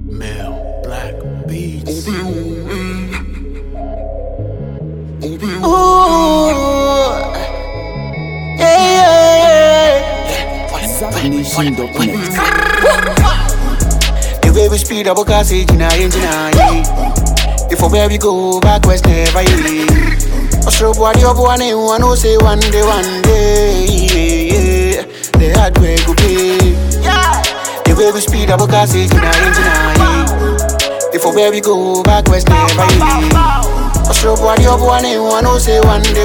Mel Black Beats. The way we speed up, I say, if for where we go, back west never ye. I show body up one day, one who say one day, the hard way go pay. The way we speed up, I say, if for where we go, back west never ye. I show body up one day, one who say one day,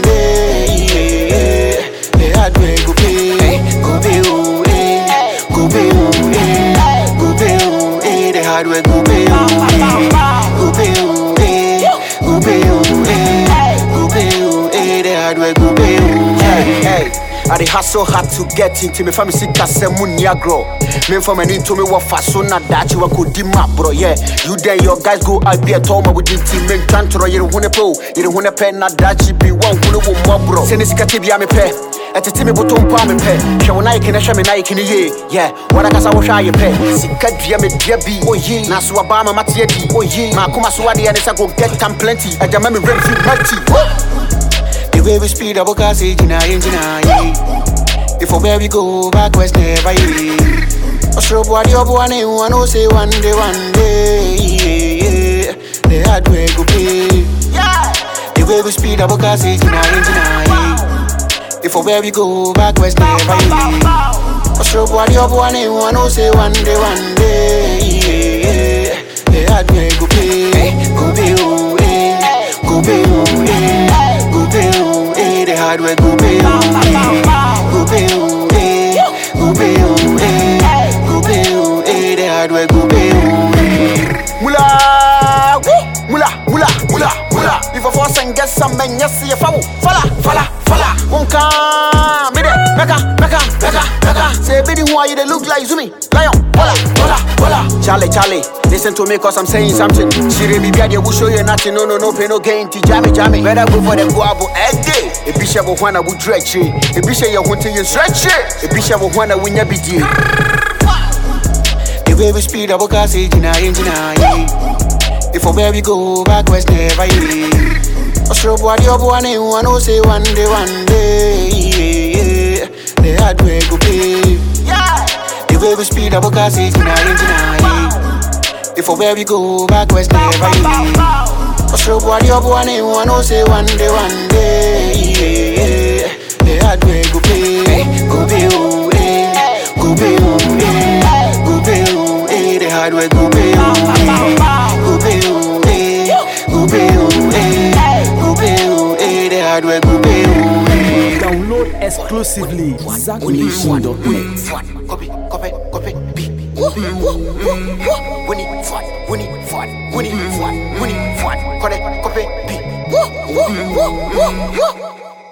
the hard way go pay. Go pay, oh, go pay, oh, go pay, oh, the hard way go pay, oh, go pay, oh, go pay, oh, go pay, oh, the hard way go pay, oh. Hey, I dey hustle hard to get into me family sick as a money agro. Me from an into me what fast so not that you could dim up, bro. Yeah, you then your guys go out be a toma with the team and tantro. You don't wanna pro, you don't wanna pen not that you be one who will bro. Send this catibia me pay. At a timmy button palm and pay. Show when I can show me Nike in a year. Yeah, what I can say was I pay. Sika dia me dia be. Oh ye, na suabama matia di. Oh ye, ma kuma suadi and it's a go get come plenty. I jam me rent free party. The way we speed up, I say, if for where we go, back west never ye. I show body up one day, one who say one day, the hard way go pay. The way we speed up, I say, if for where we go, back west never ye. I show body up one day, one who say one day, the hard way go pay. Go pay, oh, go pay, oh, go pay, oh, the hard way go pay, oh, go pay, oh, go pay, oh, go pay, oh, the hard way go pay, oh. Mula. If I force and get some men, yes, see a foul. Fala. Won't come, me there, meka. Say, baby, who are you? They look like Zumi. Lion, voila. Charlie, listen to me cause I'm saying something. She really be will show you nothing, no, pay no gain, jammy. Better go for the guabo egg day. A bishop of one I would stretch it. A bishop you want to stretch it. A bishop of one I win your BD. The way we speed up, I say, if for where we go, back west never ye. I show body up one day, one who say one day, the hard way go pay. The way we speed up, I say, if for where we go, back west never ye. I show body up one day, one who say one day, the hard way go pay. Go pay, oh, go pay, oh, go pay, oh, the hard way go pay, oh, go pay, oh, go pay, oh, go pay, oh, the hard way go pay, oh. Download exclusively ZackNation.net. Copy, beep. Winnie, copy, beep.